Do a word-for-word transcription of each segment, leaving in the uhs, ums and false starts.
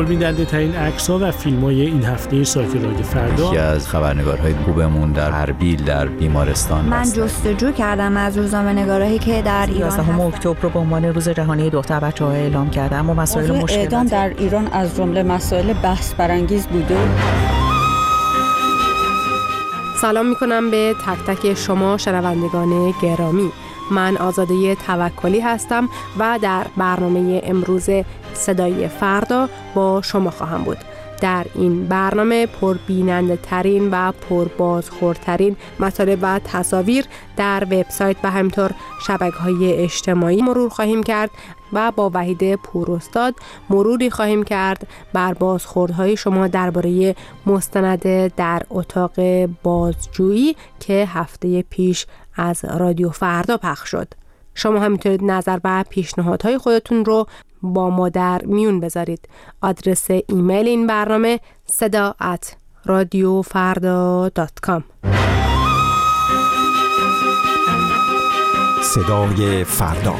پربیننده ترین عکس‌ها و فیلم‌های این هفته سایت رادیو فردا. یکی از خبرنگارهای خوبمون در اربیل در بیمارستان من جستجو کردم از روزنامه‌نگارایی که در ایران یازدهم اکتبر رو به عنوان روز جهانی دختر بچه‌ها اعلام کردم و مسائل مشکلات اعدام در ایران از جمله مسائل بحث برانگیز بوده. سلام میکنم به تک تک شما شنوندگان گرامی. من آزاده توکلی هستم و در برنامه امروز صدای فردا با شما خواهم بود. در این برنامه پربیننده ترین و پربازخوردترین مطالب و تصاویر در وبسایت و همینطور شبکه‌های اجتماعی مرور خواهیم کرد و با وحید پوراستاد مروری خواهیم کرد بر بازخوردهای شما درباره مستند در اتاق بازجویی که هفته پیش از رادیو فردا پخش شد. شما هم میتونید نظر و پیشنهادهای خودتون رو با ما در میون بذارید. آدرس ایمیل این برنامه صدا ات رادیو فردا دات کام. صدای فردا.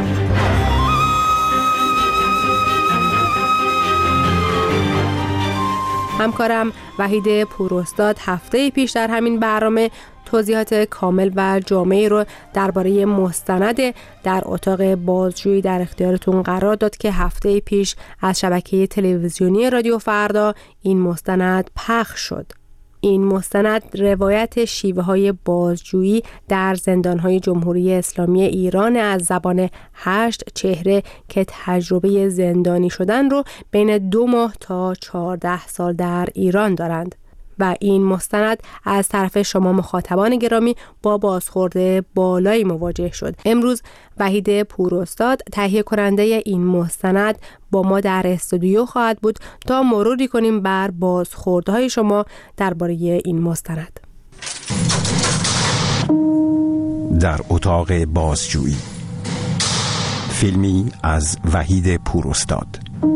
همکارم وحید پوراستاد هفته پیش در همین برنامه توضیحات کامل و جامعی رو درباره مستند در اتاق بازجویی در اختیارتون قرار داد که هفته پیش از شبکه تلویزیونی رادیو فردا این مستند پخش شد. این مستند روایت شیوه‌های بازجویی در زندان‌های جمهوری اسلامی ایران از زبان هشت چهره که تجربه زندانی شدن رو بین دو ماه تا چهارده سال در ایران دارند و این مستند از طرف شما مخاطبان گرامی با بازخورد بالایی مواجه شد. امروز وحید پوراستاد تهیه کننده این مستند با ما در استودیو خواهد بود تا مروری کنیم بر بازخوردهای شما درباره این مستند. در اتاق بازجویی، فیلمی از وحید پوراستاد.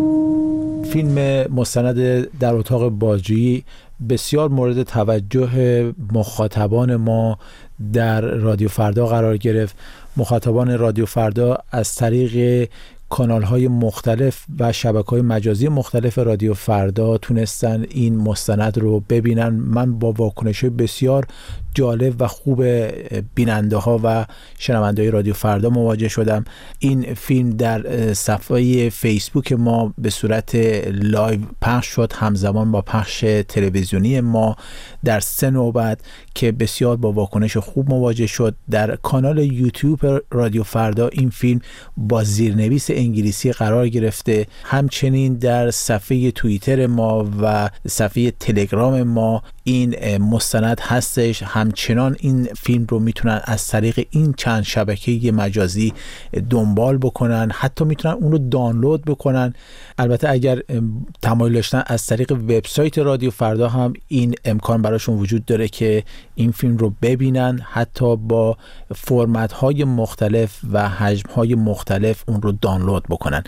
فیلم مستند در اتاق بازجویی بسیار مورد توجه مخاطبان ما در رادیو فردا قرار گرفت. مخاطبان رادیو فردا از طریق کانال‌های مختلف و شبکه‌های مجازی مختلف رادیو فردا تونستن این مستند رو ببینن. من با واکنش بسیار جالب و خوب بیننده ها و شنونده رادیو فردا مواجه شدم. این فیلم در صفحه فیسبوک ما به صورت لایو پخش شد، همزمان با پخش تلویزیونی ما در سه نوبت که بسیار با واکنش خوب مواجه شد. در کانال یوتیوب رادیو فردا این فیلم با زیرنویس انگلیسی قرار گرفته. همچنین در صفحه توییتر ما و صفحه تلگرام ما این مستند هستش. همچنان این فیلم رو میتونن از طریق این چند شبکه مجازی دنبال بکنن، حتی میتونن اون رو دانلود بکنن. البته اگر تمایل داشتن از طریق وبسایت رادیو فردا هم این امکان براشون وجود داره که این فیلم رو ببینن، حتی با فرمت های مختلف و حجم های مختلف اون رو دانلود بکنن.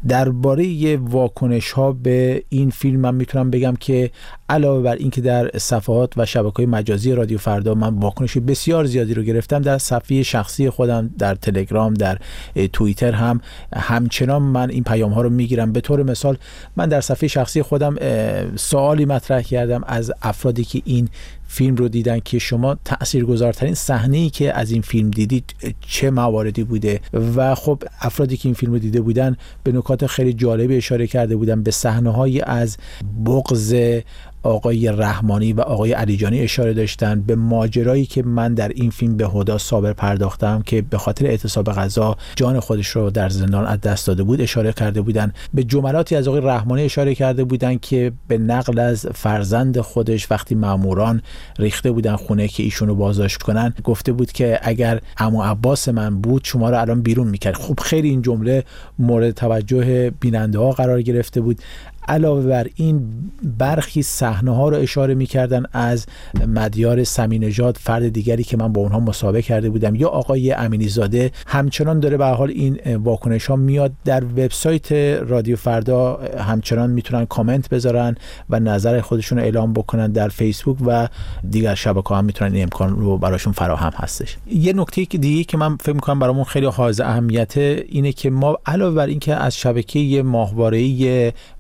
درباره واکنش ها به این فیلم من میتونم بگم که علاوه بر این که در صفحات و شبکه‌های مجازی رادیو فردا من واکنش بسیار زیادی رو گرفتم، در صفحه شخصی خودم در تلگرام، در توییتر هم همچنان من این پیام ها رو میگیرم. به طور مثال من در صفحه شخصی خودم سوالی مطرح کردم از افرادی که این فیلم رو دیدن که شما تاثیرگذارترین صحنه‌ای که از این فیلم دیدید چه مواردی بوده، و خب افرادی که این فیلم رو دیده بودن به نکات خیلی جالبی اشاره کرده بودن. به صحنه‌هایی از بغض آقای رحمانی و آقای علیجانی اشاره داشتن، به ماجرایی که من در این فیلم به هدی صابر پرداختم که به خاطر اعتصاب غذا جان خودش رو در زندان از دست داده بود اشاره کرده بودن. به جملاتی از آقای رحمانی اشاره کرده بودن که به نقل از فرزند خودش وقتی ماموران ریخته بودن خونه که ایشون رو بازداشت کنن، گفته بود که اگر عمو عباس من بود شما رو الان بیرون میکرد. خب خیلی این جمله مورد توجه بیننده ها قرار گرفته بود. علاوه بر این برخی صحنه ها رو اشاره می‌کردن از مدیار سمینژاد، فرد دیگری که من با اونها مسابقه کرده بودم، یا آقای امینی زاده. همچنان داره به هر حال این واکنش ها میاد. در وبسایت رادیو فردا همچنان میتونن کامنت بذارن و نظر خودشون رو اعلام بکنن. در فیسبوک و دیگر شبکه‌ها هم میتونن این امکان رو براشون فراهم هستش. یه نکته که دیگه که من فکر می‌کنم برامون خیلی حائز اهمیته اینه که ما علاوه بر این که از شبکه ماهواره‌ای رادیو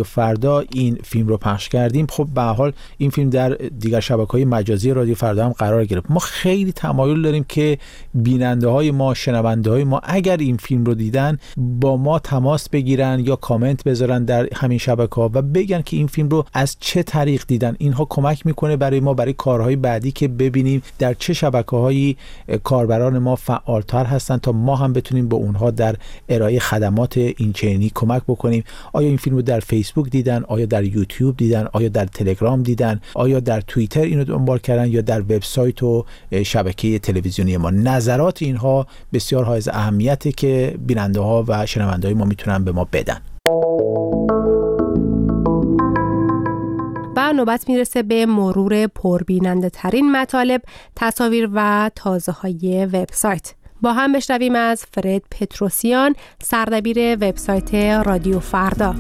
فردا این فیلم رو پخش کردیم، خب به هر حال این فیلم در دیگر شبکه‌های مجازی رادیو فردا هم قرار گرفت. ما خیلی تمایل داریم که بیننده‌های ما، شنونده‌های ما اگر این فیلم رو دیدن با ما تماس بگیرن یا کامنت بذارن در همین شبکه‌ها و بگن که این فیلم رو از چه طریق دیدن. اینها کمک میکنه برای ما برای کارهای بعدی که ببینیم در چه شبکه‌هایی کاربران ما فعالتر هستن تا ما هم بتونیم به اونها در ارائه خدمات اینچنینی کمک بکنیم. آیا این فیلم رو در فیسبوک دیدن، آیا در یوتیوب دیدن، آیا در تلگرام دیدن، آیا در توییتر اینو دنبال کردن یا در وبسایت و شبکه تلویزیونی ما. نظرات اینها بسیار حائز اهمیته که بیننده‌ها و شنونده‌های ما میتونن به ما بدن. و نوبت میرسه به مرور پربیننده ترین مطالب، تصاویر و تازه های وبسایت. با هم بشنویم از فرد پتروسیان، سردبیر وبسایت رادیو فردا.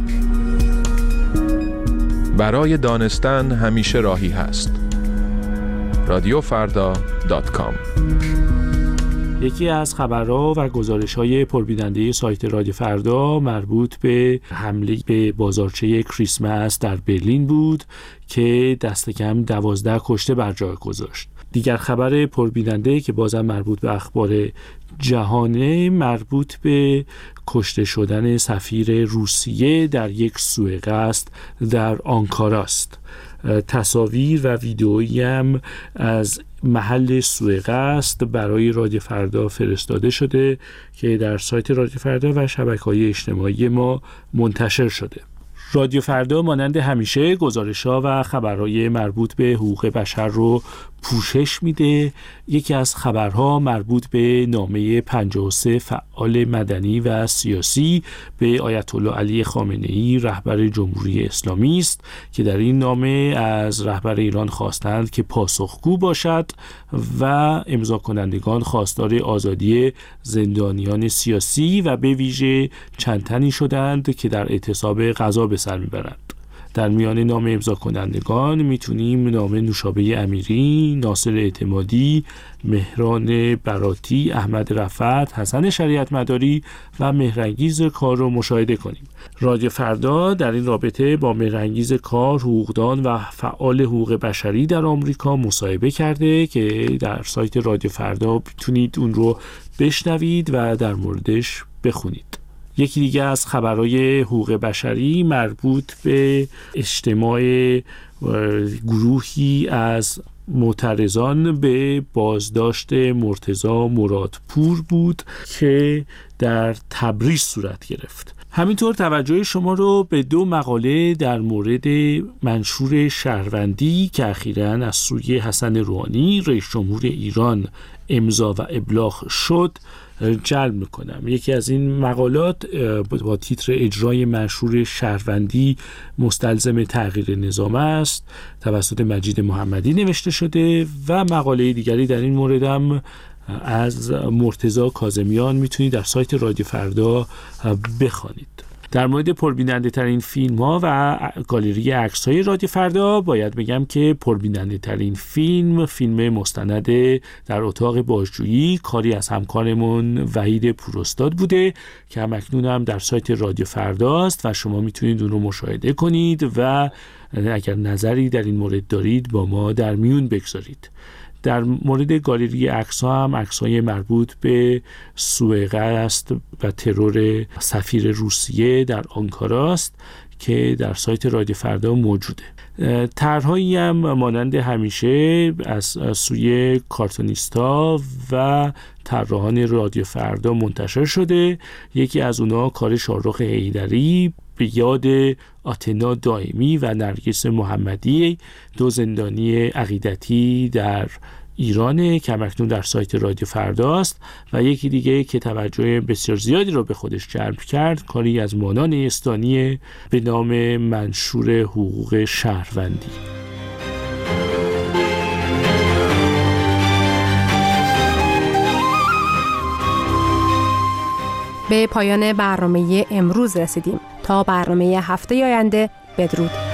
برای دانستن همیشه راهی هست. رادیو فردا دات کام. یکی از خبرها و گزارش‌های پربیننده سایت رادیو فردا مربوط به حمله به بازارچه کریسمس در برلین بود که دست کم دوازده کشته بر جای گذاشت. دیگر خبر پربیننده که بازم مربوط به اخبار جهانه مربوط به کشته شدن سفیر روسیه در یک سوءقصد در آنکارا است. تصاویر و ویدئویی هم از محل سوءقصد برای رادیو فردا فرستاده شده که در سایت رادیو فردا و شبکه‌های اجتماعی ما منتشر شده. رادیو فردا مانند همیشه گزارش‌ها و خبرهای مربوط به حقوق بشر رو پوشش میده. یکی از خبرها مربوط به نامه پنجاه و سه فعال مدنی و سیاسی به آیت الله علی خامنه‌ای رهبر جمهوری اسلامی است که در این نامه از رهبر ایران خواستند که پاسخگو باشد و امضا کنندگان خواستار آزادی زندانیان سیاسی و به ویژه چند تنی شدند که در اعتصاب غذا به سر میبرند. در میان نام امضا کنندگان میتونیم نام نوشابه امیری، ناصر اعتمادی، مهران براتی، احمد رفعت، حسن شریعت مداری و مهرانگیز کار رو مشاهده کنیم. رادیو فردا در این رابطه با مهرانگیز کار، حقوقدان و فعال حقوق بشری در آمریکا مصاحبه کرده که در سایت رادیو فردا میتونید اون رو بشنوید و در موردش بخونید. یکی دیگه از خبرهای حقوق بشری مربوط به اجتماع گروهی از معترضان به بازداشت مرتضی مرادپور بود که در تبریز صورت گرفت. همینطور توجه شما رو به دو مقاله در مورد منشور شهروندی که اخیراً از سوی حسن روحانی رئیس جمهور ایران امضا و ابلاغ شد جلب میکنم. یکی از این مقالات با تیتر اجرای منشور شهروندی مستلزم تغییر نظام است توسط مجید محمدی نوشته شده و مقاله دیگری در این مورد هم از مرتضی کاظمیان میتونید در سایت رادیو فردا بخوانید. در مورد پربیننده ترین فیلم ها و گالری عکس های رادیو فردا باید بگم که پربیننده ترین فیلم فیلم مستند در اتاق بازجویی کاری از همکارمون وحید پوراستاد بوده که همکنون هم در سایت رادیو فردا است و شما میتونید اون رو مشاهده کنید و اگر نظری در این مورد دارید با ما در میون بگذارید. در مورد گالری عکس‌ها هم عکس‌های مربوط به سوءقصد و ترور سفیر روسیه در آنکارا است که در سایت رادیو فردا موجوده. طرح‌هایی هم مانند همیشه از سوی کارتونیستا و طراحان رادیو فردا منتشر شده. یکی از اونها کار شاهرخ حیدری به یاد آتنا دائمی و نرگس محمدی، دو زندانی عقیدتی در ایرانه که همکنون در سایت رادیو فردا است و یکی دیگه که توجه بسیار زیادی رو به خودش جلب کرد کاری از مانان استانی به نام منشور حقوق شهروندی. به پایان برنامه امروز رسیدیم. تا برنامه هفته آینده بدرود.